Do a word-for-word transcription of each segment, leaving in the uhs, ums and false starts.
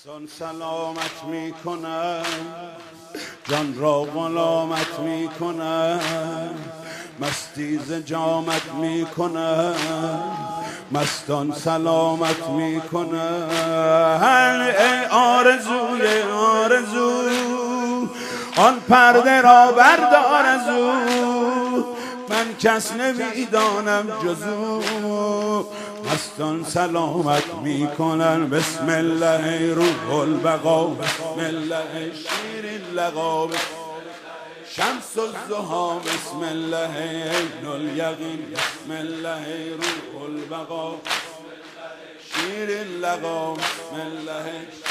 مستان سلامت می کنم، جان را غلامت می کنم، مستی ز جامت می کنم، مستان سلامت می کنم. ای آرزوی آرزو، آن پرده را بردار از او، من کس نمیدانم جز او. مستان سلامت می کنن، بسم الله روح البقا، بسم الله شیر اللقا، شمس الضحی، بسم الله عین الیقین، بسم الله روح البقا، شیر اللقا، بسم الله.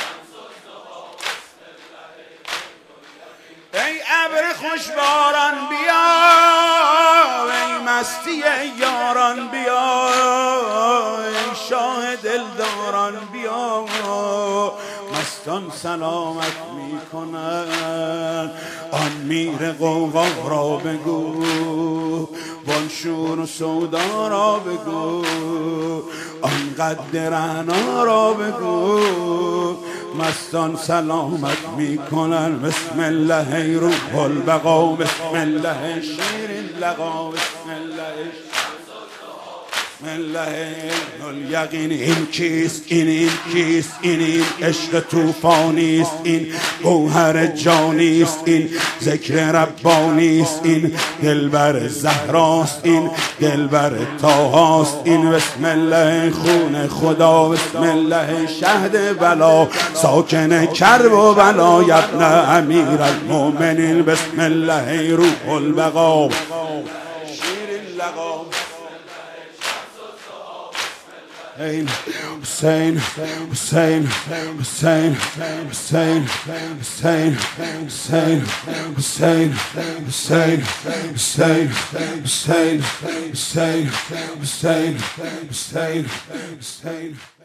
ای ابر خوشباران بیا، ای مستی یاران بیا، ای شاه دلداران بیا. مستان سلامت می کنند، آن میر غوغا را بگو، وان شور و سودا را بگو، آن قد رعنا را بگو. مستان سلامت می کنن، بسم الله روح البقا، بسم الله شیر اللقا، بسم الله بسم الله الیقین. این کیست این این کیست این این عشق طوفانیست، این گوهر جانیست، این ذکر ربانیست، این دلبر زهراست، این دلبر طاهاست، این بسم الله خون خدا، بسم الله شهد بلا، ساکن کرب و بلا، ابن امیر المؤمنین، بسم الله روح البقا، شیر اللقا. Hussein, Hussein, Hussein, Hussein, Hussein, Hussein, Hussein, Hussein, Hussein, Hussein, Hussein, Hussein, Hussein, Hussein, Hussein.